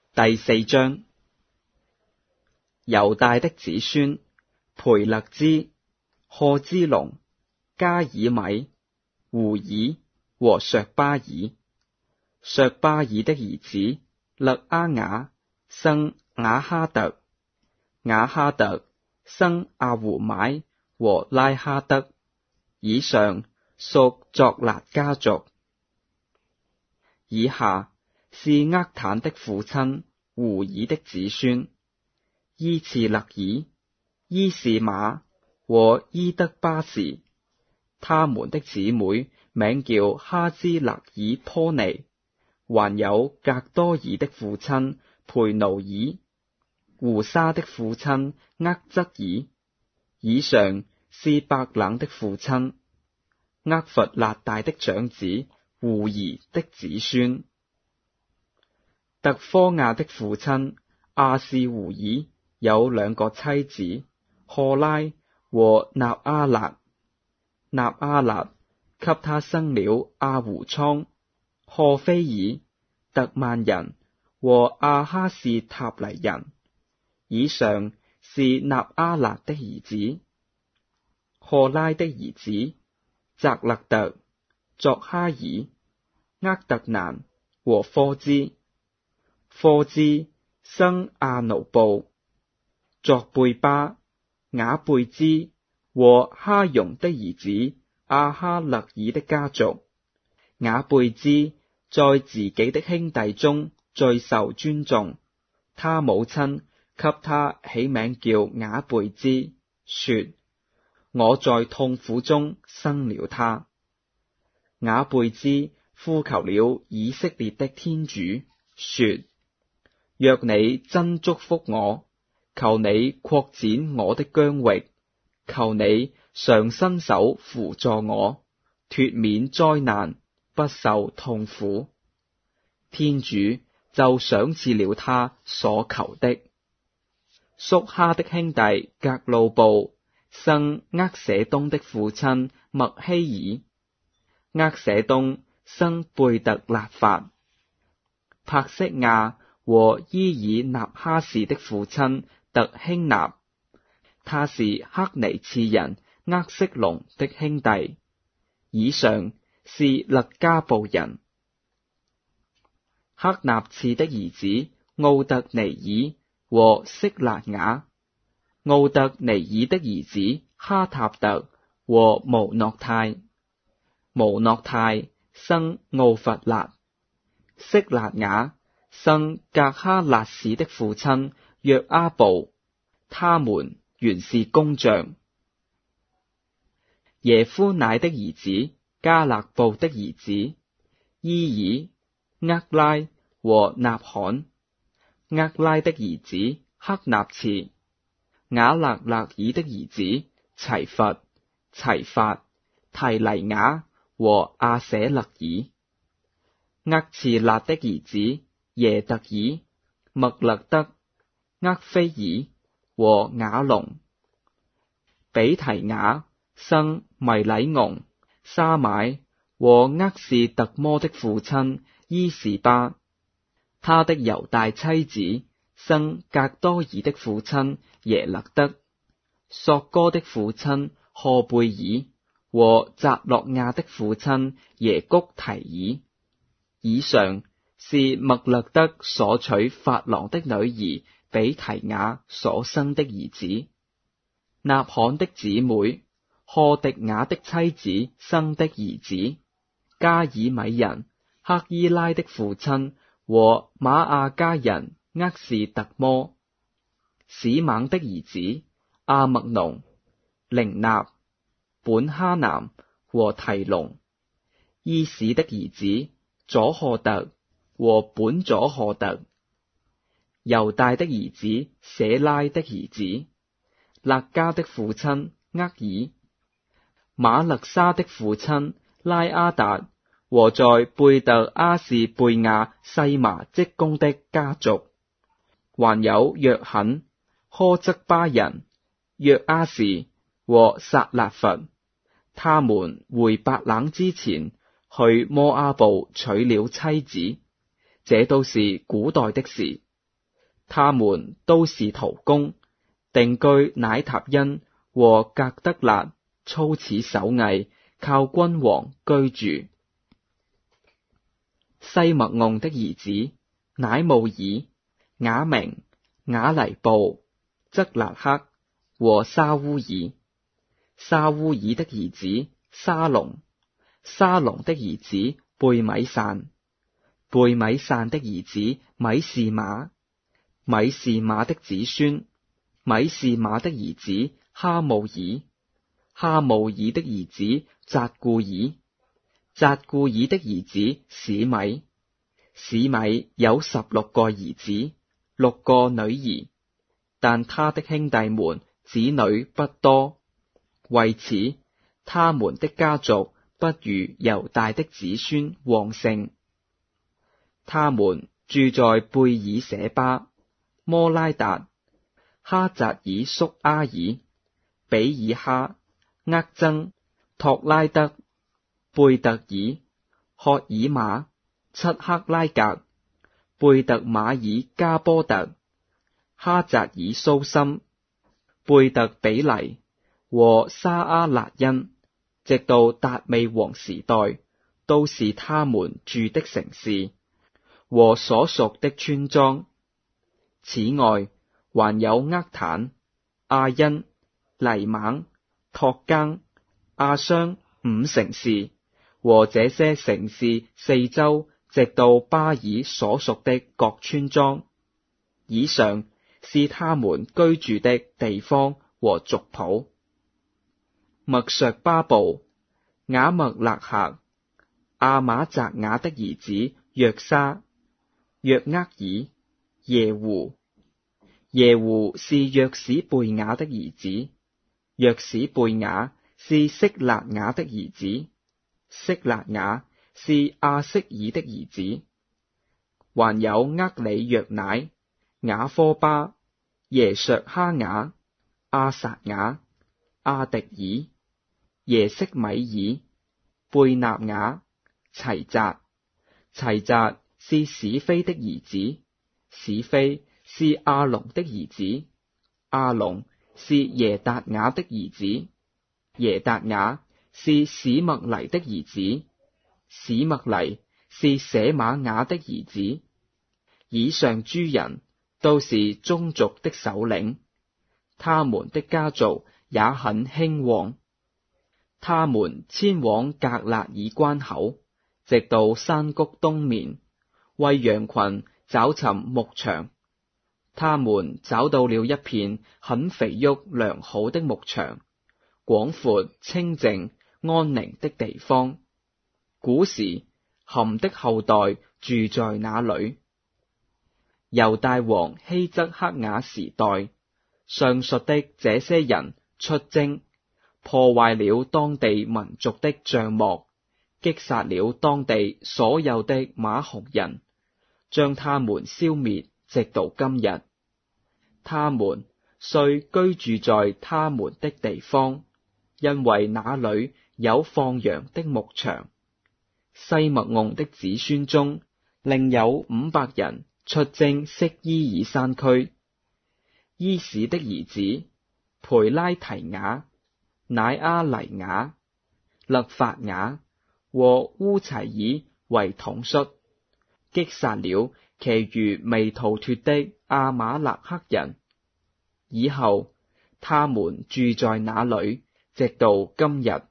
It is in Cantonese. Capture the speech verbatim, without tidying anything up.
第四章，猶大的子孫：培勒茲、賀茲龍、加爾米、胡爾和削巴爾。削巴爾的兒子勒阿雅生雅哈特，雅哈特生阿胡買和拉哈德。以上屬作勒家族。以下是厄坦的父親胡爾的子孫：伊次勒爾、伊士瑪和伊德巴時。他們的姊妹名叫哈茲勒爾坡尼。還有格多爾的父親培奴爾，胡沙的父親厄則爾。以上是白冷的父親厄弗辣大的長子胡兒的子孫。特科亞的父親亞士胡爾有兩個妻子，荷拉和納阿勒。納阿勒給他生了阿胡倉、賀菲爾、特曼人和阿哈士塔黎人。以上是納阿勒的兒子。荷拉的兒子澤勒特、作哈爾、厄特蘭和科茲。科茲生阿奴布、作貝巴、雅貝茲和哈容的兒子阿哈勒爾的家族。雅貝茲在自己的兄弟中最受尊重，他母親給他起名叫雅貝茲，說：我在痛苦中生了他。雅貝茲呼求了以色列的天主，說：若你真祝福我，求你擴展我的疆域，求你常伸手扶助我，脫免災難，不受痛苦。天主就賞賜了他所求的。宿哈的兄弟革路布生厄舍東的父親麥希爾，厄舍東生貝特勒法。帕色亞和伊爾納哈士的父親特興納，他是克尼次人厄色龍的兄弟。以上是勒加布人。克納次的兒子奧特尼爾和色辣雅。奧特尼爾的兒子哈塔特和無諾泰。無諾泰生奧弗辣。色辣雅生格哈勒士的父親約阿布，他們原是工匠。耶夫乃的兒子加勒布的兒子伊爾、厄拉和納罕。厄拉的兒子克納次。雅勒勒爾的兒子齊弗、齊法、提黎雅和阿舍勒爾。厄次辣的兒子耶特爾、默勒德、厄菲爾和雅龍。比提雅生迷禮昂、沙買和厄士特摩的父親伊士巴。他的猶大妻子生格多爾的父親耶勒德、索哥的父親賀貝爾和扎洛亞的父親耶谷提爾。以上是默勒德所娶法郎的女兒比提雅所生的兒子。納罕的姊妹賀迪雅的妻子生的兒子。加爾米人克伊拉的父親和瑪亞加人厄士特摩。史猛的兒子阿麥農、寧納、本哈南和提龍。伊史的兒子佐賀特和本佐賀特。猶大的兒子舍拉的兒子勒加的父親厄爾。瑪勒沙的父親拉阿達和在貝特阿士貝亞細麻織工的家族。還有約肯、苛則巴人、約阿士和撒辣弗。他們回白冷之前去摩阿布娶了妻子，這都是古代的事。 他們都是陶工，定居乃塔因和革得辣，操此手藝，靠君王居住。西默盎的兒子乃慕爾、雅明、雅黎布、則辣克和沙烏爾。沙烏爾的兒子沙龍，沙龍的兒子貝米散，貝米散的兒子米士瑪，米士瑪的子孫，米士瑪的兒子哈慕爾，哈慕爾的兒子扎固爾，扎固爾的兒子史米，史米有十六個兒子，六個女兒，但他的兄弟們子女不多，為此他們的家族不如猶大的子孫旺盛。他們住在貝爾舍巴、摩拉達、哈扎爾宿阿爾、比爾哈、厄增、托拉德、貝特爾、赫爾瑪、漆克拉格、貝特馬爾加波特、哈扎爾蘇森、貝特比黎和沙阿勒因，直到達味王時代，都是他們住的城市和所屬的村莊。此外，還有厄坦、阿因、黎猛、托更、阿商五城市，和這些城市四周，直到巴爾所屬的各村莊。以上是他們居住的地方和族譜。默削巴部、雅默勒客、阿瑪澤雅的兒子約沙、約厄爾、耶胡。耶胡是約史貝雅的兒子，約史貝雅是色勒雅的兒子，色勒雅是亞色爾的兒子。還有厄里約乃、雅科巴、耶削哈雅、阿撒雅、阿迪爾、耶色米爾、貝納雅、齊扎。齊扎是史菲的兒子，史菲是亞龍的兒子，亞龍是耶達雅的兒子，耶達雅是史默黎的兒子，史默黎是舍瑪雅的兒子。以上諸人都是宗族的首領，他們的家族也很興旺。他們遷往革辣爾關口，直到山谷東面，為羊群找尋牧場。他們找到了一片很肥沃良好的牧場，廣闊清淨安寧的地方。古時含的後代住在那裏。猶大王希則克雅時代，上述的這些人出征，破壞了當地民族的帳幕，擊殺了當地所有的馬紅人，將他們消滅，直到今日。他們遂居住在他們的地方，因為那裏有放羊的牧場。西默盎的子孫中，另有五百人出征色伊爾山區。伊史的兒子培拉提雅、乃阿黎雅、勒法雅和烏齊爾為統率，擊殺了其餘未逃脫的阿瑪肋克人。以後他們住在那裏，直到今日。